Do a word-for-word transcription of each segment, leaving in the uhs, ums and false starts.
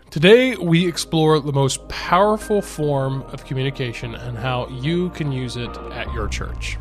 Today, we explore the most powerful form of communication and how you can use it at your church.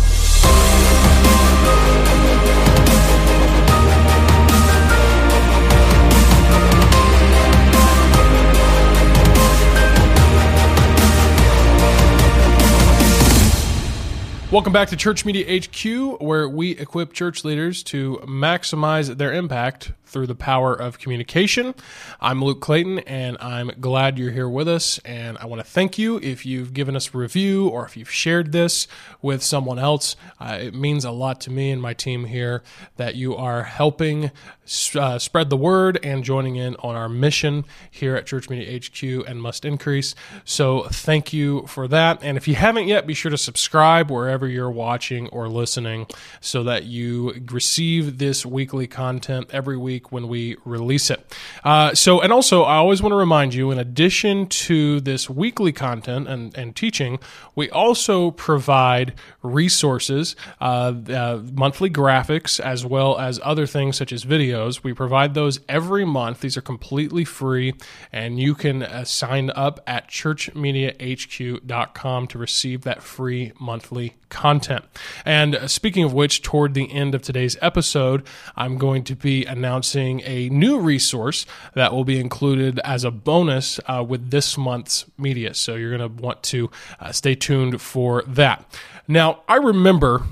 Welcome back to Church Media H Q, where we equip church leaders to maximize their impact through the power of communication. I'm Luke Clayton, and I'm glad you're here with us, and I want to thank you if you've given us a review or if you've shared this with someone else. Uh, it means a lot to me and my team here that you are helping uh, spread the word and joining in on our mission here at Church Media H Q and Must Increase. So thank you for that, and if you haven't yet, be sure to subscribe wherever you're watching or listening so that you receive this weekly content every week when we release it. Uh, so, and also, I always want to remind you, in addition to this weekly content and, and teaching, we also provide resources, uh, uh, monthly graphics, as well as other things such as videos. We provide those every month. These are completely free, and you can uh, sign up at church media h q dot com to receive that free monthly content. And uh, speaking of which, toward the end of today's episode, I'm going to be announcing a new resource that will be included as a bonus uh, with this month's media. So you're going to want to uh, stay tuned for that. Now, I remember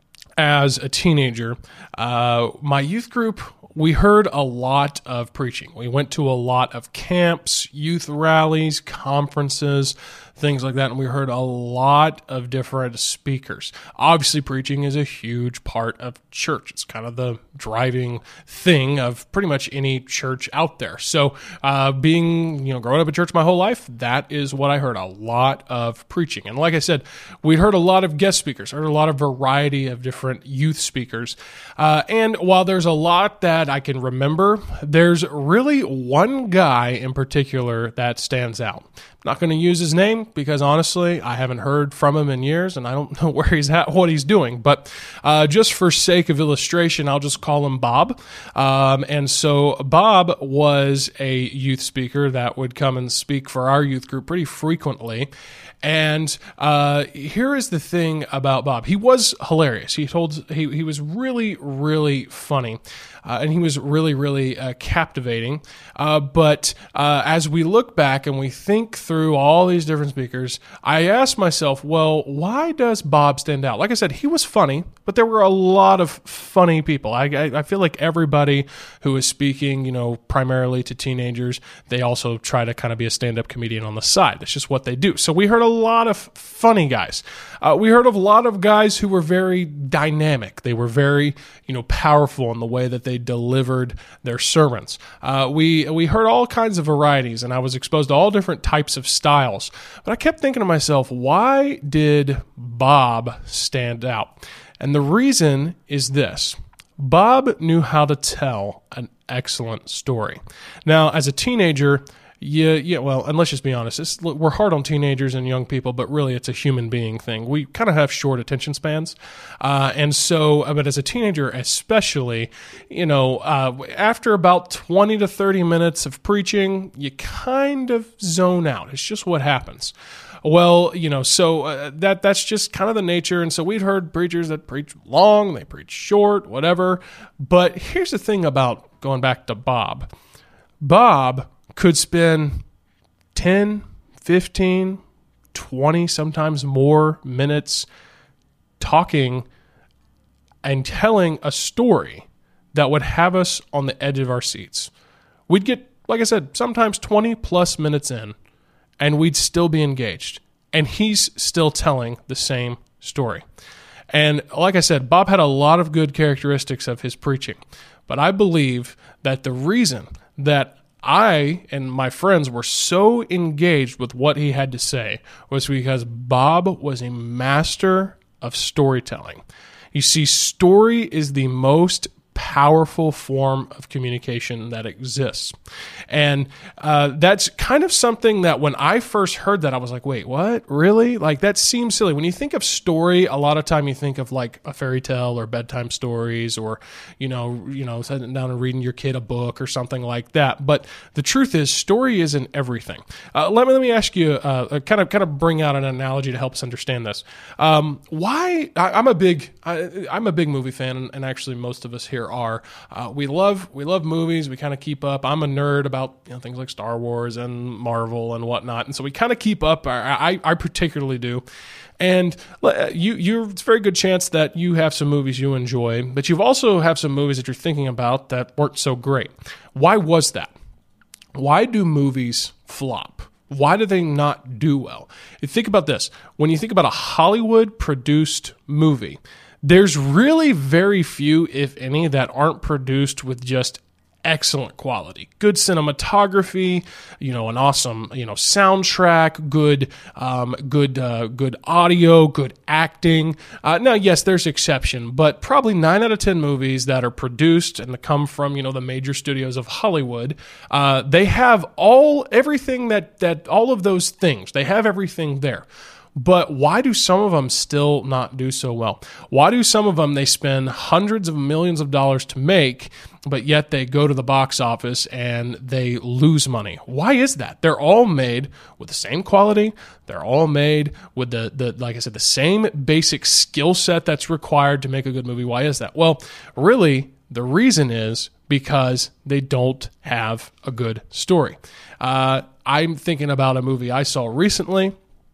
as a teenager, uh, my youth group, we heard a lot of preaching. We went to a lot of camps, youth rallies, conferences, things like that, and we heard a lot of different speakers. Obviously, preaching is a huge part of church. It's kind of the driving thing of pretty much any church out there. So, uh, being, you know, growing up in church my whole life, that is what I heard, a lot of preaching. And like I said, we heard a lot of guest speakers, heard a lot of variety of different youth speakers. Uh, and while there's a lot that I can remember, there's really one guy in particular that stands out. I'm not going to use his name because honestly, I haven't heard from him in years and I don't know where he's at, what he's doing. But uh, just for sake of illustration, I'll just call him Bob. Um, and so Bob was a youth speaker that would come and speak for our youth group pretty frequently. And uh, here is the thing about Bob. He was hilarious. He told he he was really, really funny. Uh, and he was really, really uh, captivating. Uh, but uh, as we look back and we think through all these different speakers, I asked myself, well, why does Bob stand out? Like I said, he was funny, but there were a lot of funny people. I, I, I feel like everybody who is speaking, you know, primarily to teenagers, they also try to kind of be a stand-up comedian on the side. That's just what they do. So we heard a lot of funny guys. Uh, we heard of a lot of guys who were very dynamic. They were very, you know, powerful in the way that they delivered their sermons. Uh, we we heard all kinds of varieties, and I was exposed to all different types of styles. But I kept thinking to myself, why did Bob stand out? And the reason is this. Bob knew how to tell an excellent story. Now, as a teenager, Yeah, yeah. Well, and let's just be honest. It's, we're hard on teenagers and young people, but really it's a human being thing. We kind of have short attention spans. Uh, and so, but as a teenager especially, you know, uh, after about twenty to thirty minutes of preaching, you kind of zone out. It's just what happens. Well, you know, so uh, that that's just kind of the nature. And so we'd heard preachers that preach long, they preach short, whatever. But here's the thing about going back to Bob. Bob could spend ten, fifteen, twenty, sometimes more minutes talking and telling a story that would have us on the edge of our seats. We'd get, like I said, sometimes twenty plus minutes in, and we'd still be engaged. And he's still telling the same story. And like I said, Bob had a lot of good characteristics of his preaching. But I believe that the reason that I and my friends were so engaged with what he had to say was because Bob was a master of storytelling. You see, story is the most powerful form of communication that exists. And uh, that's kind of something that when I first heard that, I was like, wait, what? Really? Like, that seems silly. When you think of story, a lot of time you think of like a fairy tale or bedtime stories, or, you know, you know, sitting down and reading your kid a book or something like that. But the truth is, story isn't everything. Uh, let me let me ask you, uh, kind of kind of bring out an analogy to help us understand this. Um, why? I, I'm a big I, I'm a big movie fan, and, and actually most of us here are. Uh, we love we love movies. We kind of keep up. I'm a nerd about, you know, things like Star Wars and Marvel and whatnot, and so we kind of keep up. I, I I particularly do. And you, you, it's a very good chance that you have some movies you enjoy, but you've also have some movies that you're thinking about that weren't so great. Why was that? Why do movies flop? Why do they not do well? You think about this. When you think about a Hollywood-produced movie, there's really very few, if any, that aren't produced with just excellent quality, good cinematography, you know, an awesome, you know, soundtrack, good, um, good, uh, good audio, good acting. Uh, now, yes, there's exception, but probably nine out of ten movies that are produced and that come from, you know, the major studios of Hollywood, uh, they have all everything that that all of those things. They have everything there. But why do some of them still not do so well? Why do some of them, they spend hundreds of millions of dollars to make, but yet they go to the box office and they lose money? Why is that? They're all made with the same quality. They're all made with the, the like I said, the same basic skill set that's required to make a good movie. Why is that? Well, really, the reason is because they don't have a good story. Uh, I'm thinking about a movie I saw recently,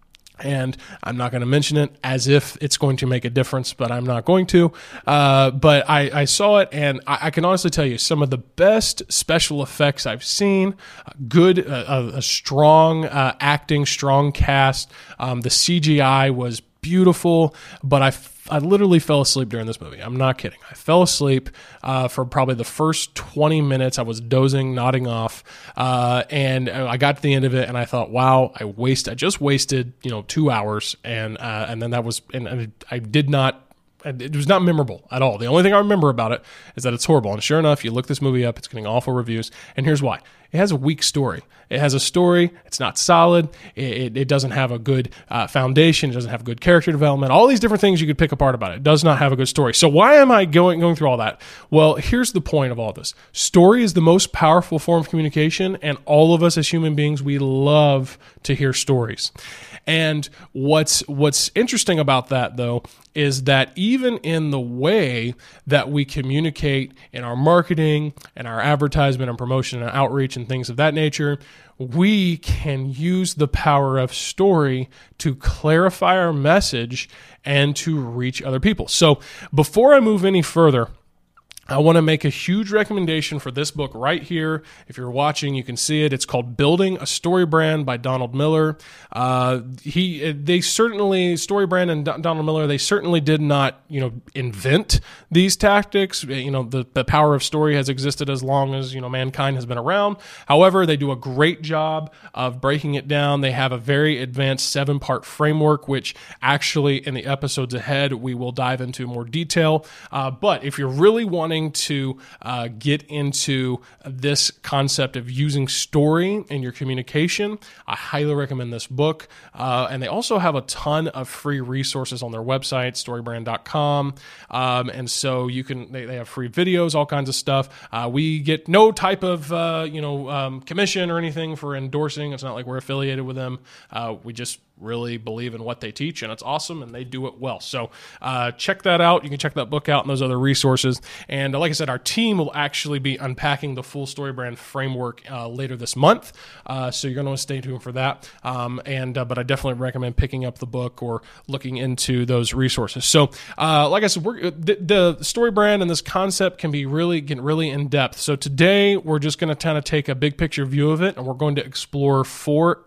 and I'm not going to mention it as if it's going to make a difference, but I'm not going to. Uh, but I, I saw it, and I, I can honestly tell you some of the best special effects I've seen, good, uh, a, a strong uh, acting, strong cast. Um, the C G I was beautiful, but I I literally fell asleep during this movie. I'm not kidding. I fell asleep uh, for probably the first twenty minutes. I was dozing, nodding off, uh, and I got to the end of it, and I thought, "Wow, I waste. I just wasted, you know, two hours." And uh, and then that was, and, and I did not. It was not memorable at all. The only thing I remember about it is that it's horrible. And sure enough, you look this movie up, it's getting awful reviews. And here's why. It has a weak story. It has a story. It's not solid. It, it, it doesn't have a good uh, foundation. It doesn't have good character development. All these different things you could pick apart about it. It does not have a good story. So why am I going, going through all that? Well, here's the point of all this. Story is the most powerful form of communication, and all of us as human beings, we love to hear stories. And what's what's interesting about that, though, is that even in the way that we communicate in our marketing and our advertisement and promotion and outreach and things of that nature, we can use the power of story to clarify our message and to reach other people. So before I move any further, I want to make a huge recommendation for this book right here. If you're watching, you can see it. It's called Building a Story Brand by Donald Miller. Uh, he, they certainly, Story Brand and Don- Donald Miller, they certainly did not, you know, invent these tactics. You know, the, the power of story has existed as long as, you know, mankind has been around. However, they do a great job of breaking it down. They have a very advanced seven-part framework, which actually in the episodes ahead, we will dive into more detail. Uh, but if you're really wanting to uh, get into this concept of using story in your communication, I highly recommend this book. Uh, and they also have a ton of free resources on their website, story brand dot com. Um, and so you can, they, they have free videos, all kinds of stuff. Uh, we get no type of, uh, you know, um, commission or anything for endorsing. It's not like we're affiliated with them. Uh, we just really believe in what they teach, and it's awesome, and they do it well. So uh, check that out. You can check that book out and those other resources. And uh, like I said, our team will actually be unpacking the full Story Brand framework uh, later this month. Uh, so you're going to want to stay tuned for that. Um, and uh, but I definitely recommend picking up the book or looking into those resources. So uh, like I said, we're, the, the Story Brand and this concept can be really get really in depth. So today we're just going to kind of take a big picture view of it, and we're going to explore four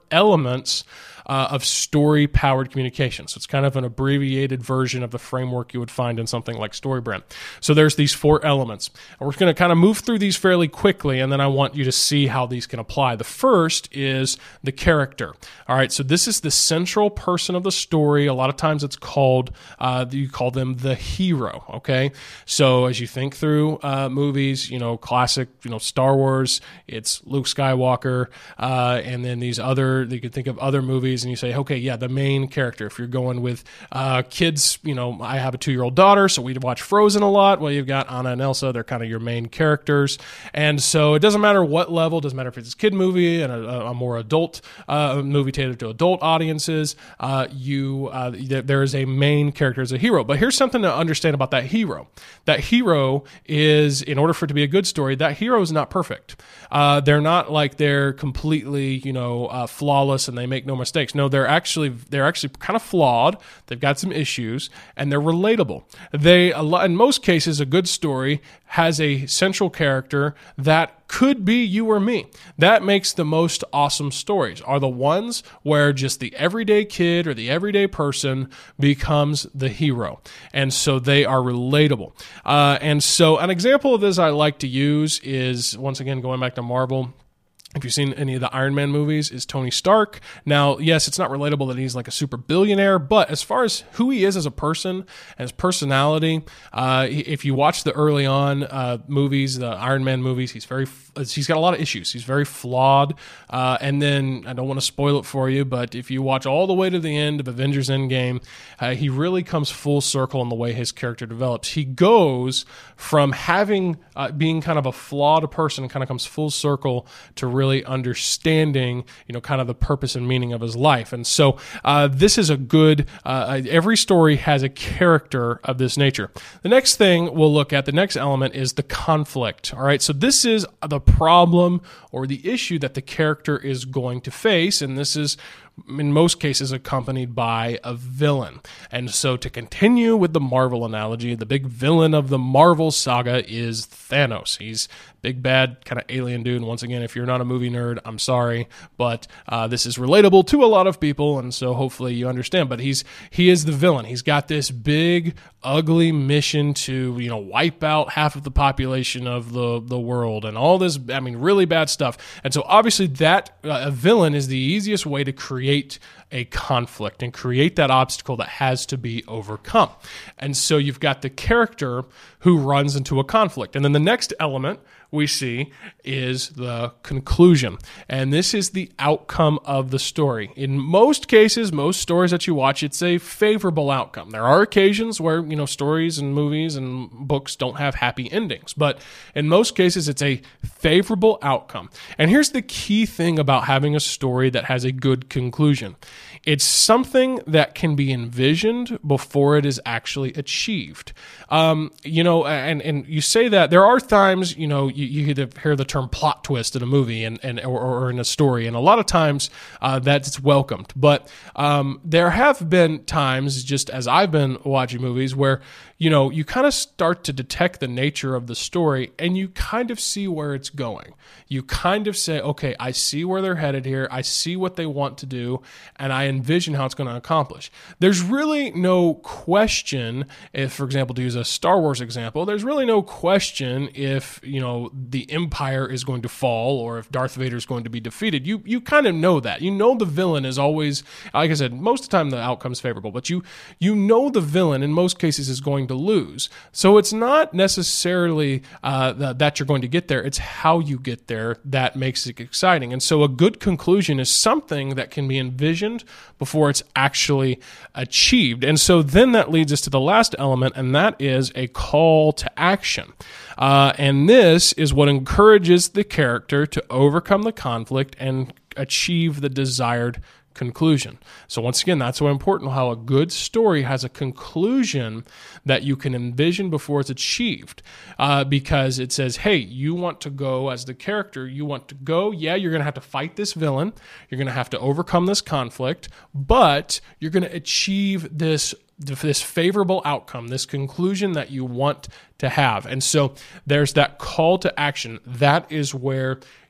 elements Uh, of story-powered communication. So it's kind of an abbreviated version of the framework you would find in something like StoryBrand. So there's these four elements. And we're going to kind of move through these fairly quickly, and then I want you to see how these can apply. The first is the character. All right, so this is the central person of the story. A lot of times it's called, uh, you call them the hero, okay? So as you think through uh, movies, you know, classic, you know, Star Wars, it's Luke Skywalker, uh, and then these other, you could think of other movies, and you say, okay, yeah, the main character. If you're going with uh, kids, you know, I have a two-year-old daughter, so we watch Frozen a lot. Well, you've got Anna and Elsa. They're kind of your main characters. And so it doesn't matter what level. It doesn't matter if it's a kid movie and a, a more adult uh, movie catered to adult audiences. Uh, you uh, there is a main character as a hero. But here's something to understand about that hero. That hero is, in order for it to be a good story, that hero is not perfect. Uh, they're not like they're completely, you know, uh, flawless and they make no mistakes. No, they're actually they're actually kind of flawed. They've got some issues, and they're relatable. They, in most cases, a good story has a central character that could be you or me. That makes the most awesome stories, are the ones where just the everyday kid or the everyday person becomes the hero. And so they are relatable. Uh, and so an example of this I like to use is, once again, going back to Marvel. If you've seen any of the Iron Man movies, is Tony Stark. Now, yes, it's not relatable that he's like a super billionaire, but as far as who he is as a person and his personality, uh, if you watch the early on uh, movies, the Iron Man movies, he's very he's got a lot of issues. He's very flawed. Uh, and then, I don't want to spoil it for you, but if you watch all the way to the end of Avengers Endgame, uh, he really comes full circle in the way his character develops. He goes from having, uh, being kind of a flawed person, kind of comes full circle to really understanding, you know, kind of the purpose and meaning of his life. And so uh, this is a good, uh, every story has a character of this nature. The next thing we'll look at, the next element, is the conflict. All right, so this is the problem or the issue that the character is going to face, and this is in most cases accompanied by a villain. And so to continue with the Marvel analogy, the big villain of the Marvel saga is Thanos. He's big bad kind of alien dude. And once again, if you're not a movie nerd, I'm sorry, but uh, this is relatable to a lot of people, and so hopefully you understand. But he's he is the villain. He's got this big, ugly mission to, you know, wipe out half of the population of the, the world and all this, I mean, really bad stuff. And so obviously that uh, a villain is the easiest way to create a conflict and create that obstacle that has to be overcome. And so you've got the character who runs into a conflict. And then the next element we see is the conclusion. And this is the outcome of the story. In most cases, most stories that you watch, it's a favorable outcome. There are occasions where, you know, stories and movies and books don't have happy endings, but in most cases, it's a favorable outcome. And here's the key thing about having a story that has a good conclusion. It's something that can be envisioned before it is actually achieved. Um, you know, and, and you say that there are times, you know, you, you hear the term plot twist in a movie and, and or, or in a story, and a lot of times uh, that's welcomed. But um, there have been times, just as I've been watching movies, where, you know, you kind of start to detect the nature of the story and you kind of see where it's going. You kind of say, okay, I see where they're headed here. I see what they want to do, and I envision how it's going to accomplish. There's really no question, if, for example, to use a Star Wars example, there's really no question if, you know, the Empire is going to fall or if Darth Vader is going to be defeated. You you kind of know that. You know the villain is always, like I said, most of the time the outcome is favorable, but you you know the villain in most cases is going to lose. So it's not necessarily uh, that, that you're going to get there. It's how you get there that makes it exciting. And so a good conclusion is something that can be envisioned before it's actually achieved. And so then that leads us to the last element, and that is a call to action. Uh, and this is what encourages the character to overcome the conflict and achieve the desired conclusion. So once again, that's so important, how a good story has a conclusion that you can envision before it's achieved, uh, because it says, hey, you want to go as the character, you want to go, yeah, you're going to have to fight this villain, you're going to have to overcome this conflict, but you're going to achieve this this favorable outcome, this conclusion that you want to have. And so there's that call to action. That is where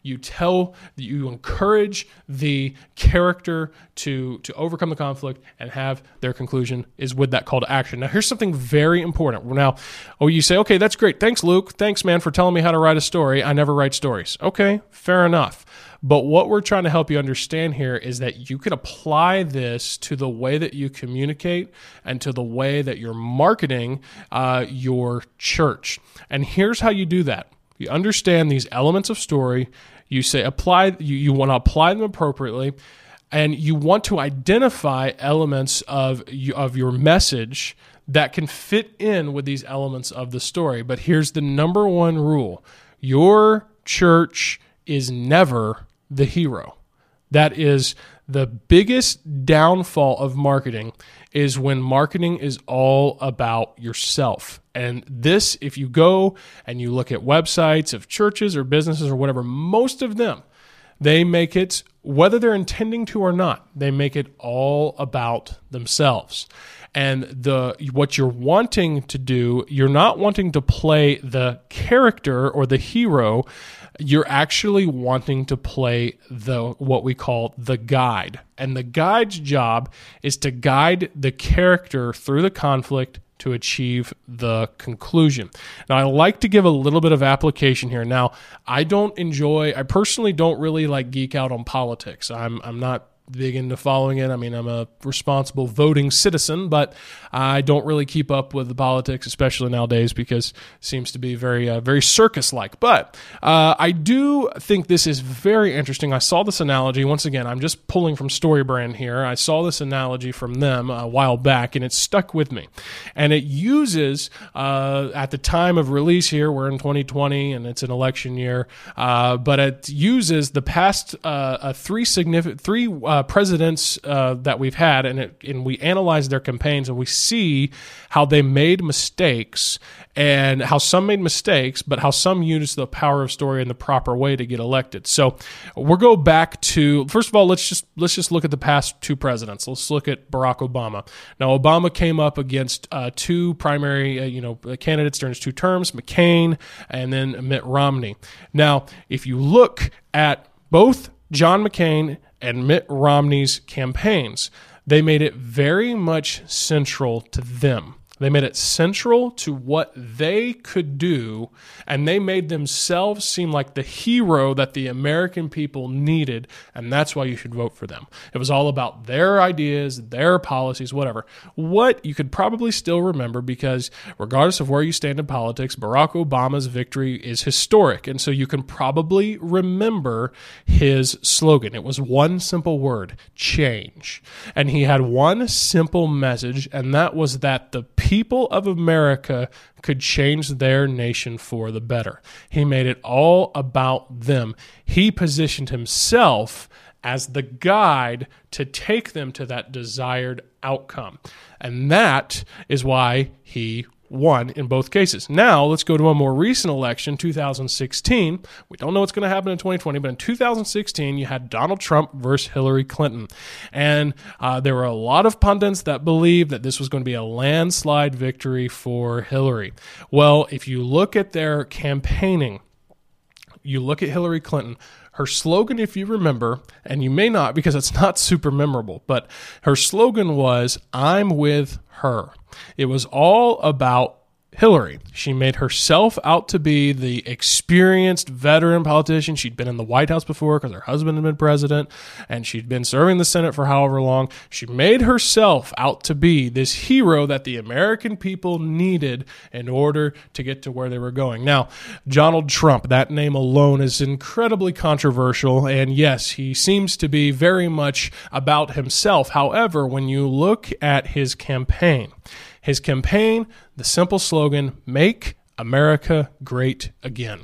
You tell, you encourage the character to, to overcome the conflict and have their conclusion is with that call to action. Now, here's something very important. Now, oh, you say, okay, that's great. Thanks, Luke. Thanks, man, for telling me how to write a story. I never write stories. Okay, fair enough. But what we're trying to help you understand here is that you can apply this to the way that you communicate and to the way that you're marketing uh, your church. And here's how you do that. You understand these elements of story. You say apply. You, you want to apply them appropriately, and you want to identify elements of of your message that can fit in with these elements of the story. But here's the number one rule: your church is never the hero. That is the biggest downfall of marketing, is when marketing is all about yourself. And this, if you go and you look at websites of churches or businesses or whatever, most of them, they make it, whether they're intending to or not, they make it all about themselves. And the what you're wanting to do, you're not wanting to play the character or the hero. You're actually wanting to play the what we call the guide. And the guide's job is to guide the character through the conflict to achieve the conclusion. Now, I like to give a little bit of application here. Now, I don't enjoy, I personally don't really like geek out on politics. I'm I'm not big into following it. I mean, I'm a responsible voting citizen, but I don't really keep up with the politics, especially nowadays, because it seems to be very, uh, very circus-like. But uh, I do think this is very interesting. I saw this analogy. Once again, I'm just pulling from StoryBrand here. I saw this analogy from them a while back, and it stuck with me. And it uses, uh, at the time of release here, we're in twenty twenty, and it's an election year, uh, but it uses the past uh, uh, three significant, three uh, Uh, presidents uh, that we've had, and, it, and we analyze their campaigns, and we see how they made mistakes, and how some made mistakes, but how some used the power of story in the proper way to get elected. So we'll go back to, first of all, let's just let's just look at the past two presidents. Let's look at Barack Obama. Now, Obama came up against uh, two primary, uh, you know, candidates during his two terms, McCain and then Mitt Romney. Now, if you look at both John McCain and Mitt Romney's campaigns, they made it very much central to them. They made it central to what they could do, and they made themselves seem like the hero that the American people needed, and that's why you should vote for them. It was all about their ideas, their policies, whatever. What you could probably still remember, because regardless of where you stand in politics, Barack Obama's victory is historic, and so you can probably remember his slogan. It was one simple word: change. And he had one simple message, and that was that the people of America could change their nation for the better. He made it all about them. He positioned himself as the guide to take them to that desired outcome. And that is why he won in both cases. Now, let's go to a more recent election, two thousand sixteen. We don't know what's going to happen in twenty twenty, but in two thousand sixteen, you had Donald Trump versus Hillary Clinton. And uh, there were a lot of pundits that believed that this was going to be a landslide victory for Hillary. Well, if you look at their campaigning, you look at Hillary Clinton, her slogan, if you remember, and you may not because it's not super memorable, but her slogan was, "I'm with her." It was all about Hillary. She made herself out to be the experienced veteran politician. She'd been in the White House before because her husband had been president, and she'd been serving the Senate for however long. She made herself out to be this hero that the American people needed in order to get to where they were going. Now, Donald Trump, that name alone is incredibly controversial, and yes, he seems to be very much about himself. However, when you look at his campaign, His campaign, the simple slogan, "Make America Great Again."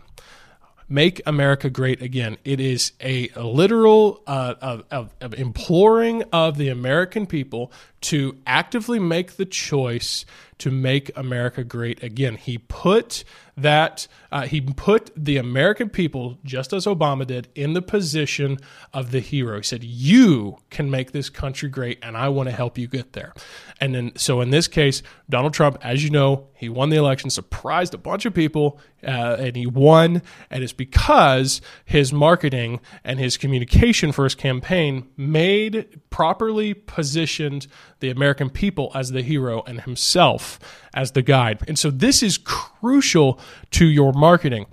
Make America Great Again. It is a literal uh, of, of, of imploring of the American people to actively make the choice to make America great again. He put that uh, he put the American people, just as Obama did, in the position of the hero. He said, "You can make this country great, and I want to help you get there." And then, so in this case, Donald Trump, as you know, he won the election, surprised a bunch of people, uh, and he won. And it's because his marketing and his communication for his campaign made properly positioned the American people as the hero and himself as the guide. And so this is crucial to your marketing.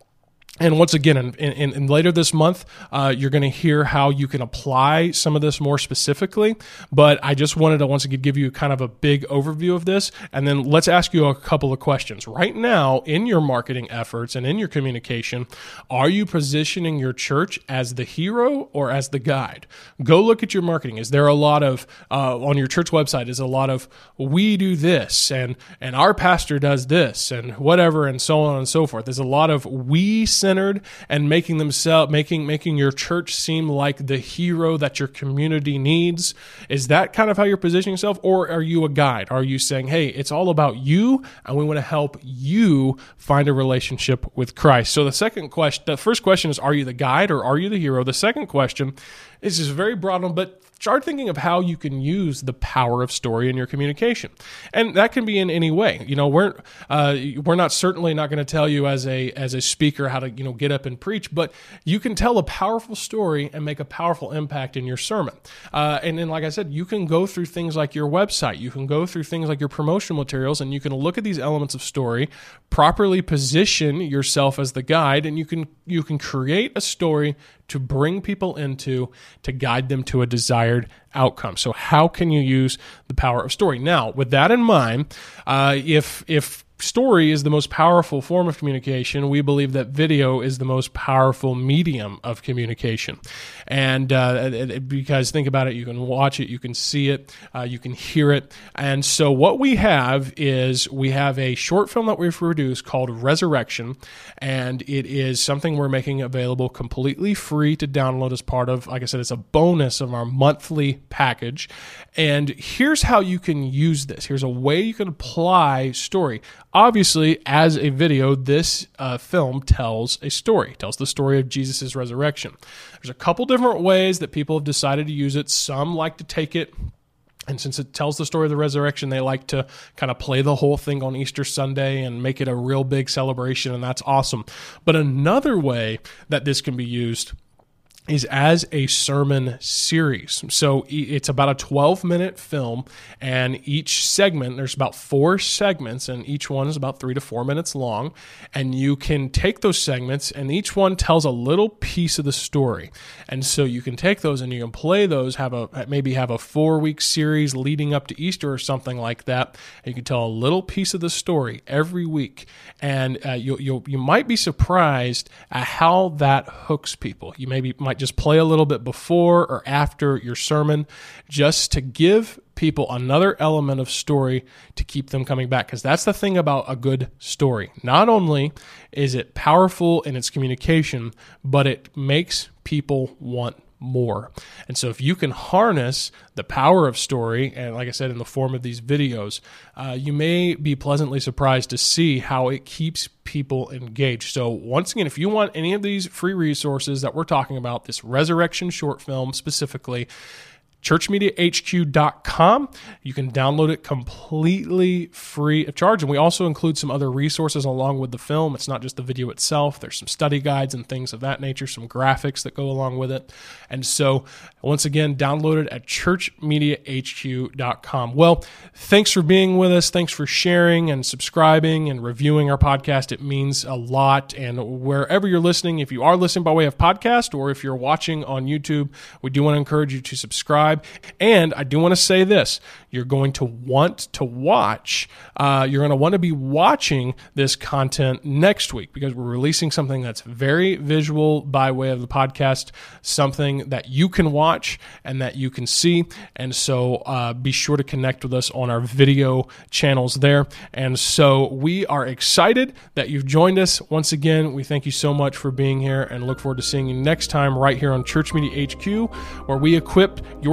And once again, in, in, in later this month, uh, you're going to hear how you can apply some of this more specifically. But I just wanted to once again give you kind of a big overview of this. And then let's ask you a couple of questions. Right now, in your marketing efforts and in your communication, are you positioning your church as the hero or as the guide? Go look at your marketing. Is there a lot of, uh, on your church website, is a lot of, we do this, and, and our pastor does this, and whatever, and so on and so forth. There's a lot of we centered and making themselves making making your church seem like the hero that your community needs. Is that kind of how you're positioning yourself, or are you a guide? Are you saying, hey, it's all about you and we want to help you find a relationship with Christ? So the second question, the first question is, are you the guide or are you the hero? The second question is just very broad one, but start thinking of how you can use the power of story in your communication. And that can be in any way. You know, we're uh, we're not certainly not going to tell you as a as a speaker how to, you know, get up and preach, but you can tell a powerful story and make a powerful impact in your sermon. Uh, and then, like I said, you can go through things like your website. You can go through things like your promotional materials, and you can look at these elements of story, properly position yourself as the guide, and you can you can create a story to bring people into, to guide them to a desired outcome. So how can you use the power of story? Now, with that in mind, uh, if if story is the most powerful form of communication, we believe that video is the most powerful medium of communication. And uh, it, it, because think about it, you can watch it, you can see it, uh, you can hear it. And so what we have is we have a short film that we've produced called Resurrection, and it is something we're making available completely free to download as part of, like I said, it's a bonus of our monthly package. And here's how you can use this. Here's a way you can apply story. Obviously, as a video, this uh, film tells a story, tells the story of Jesus' resurrection. There's a couple different ways that people have decided to use it. Some like to take it, and since it tells the story of the resurrection, they like to kind of play the whole thing on Easter Sunday and make it a real big celebration, and that's awesome. But another way that this can be used is as a sermon series. So it's about a twelve minute film, and each segment, there's about four segments, and each one is about three to four minutes long. And you can take those segments, and each one tells a little piece of the story. And so you can take those and you can play those, have a maybe have a four week series leading up to Easter or something like that. And you can tell a little piece of the story every week. And uh, you you you might be surprised at how that hooks people. You maybe might just play a little bit before or after your sermon, just to give people another element of story to keep them coming back. Because that's the thing about a good story. Not only is it powerful in its communication, but it makes people want more. And so if you can harness the power of story, and like I said, in the form of these videos, uh, you may be pleasantly surprised to see how it keeps people engaged. So once again, if you want any of these free resources that we're talking about, this Resurrection short film specifically, church media h q dot com. You can download it completely free of charge. And we also include some other resources along with the film. It's not just the video itself. There's some study guides and things of that nature, some graphics that go along with it. And so once again, download it at church media h q dot com. Well, thanks for being with us. Thanks for sharing and subscribing and reviewing our podcast. It means a lot. And wherever you're listening, if you are listening by way of podcast or if you're watching on YouTube, we do want to encourage you to subscribe. And I do want to say this, you're going to want to watch, uh, you're going to want to be watching this content next week, because we're releasing something that's very visual by way of the podcast, something that you can watch and that you can see. And so uh, be sure to connect with us on our video channels there. And so we are excited that you've joined us. Once again, we thank you so much for being here and look forward to seeing you next time right here on Church Media H Q, where we equip your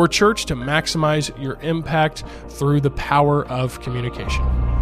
your church to maximize your impact through the power of communication.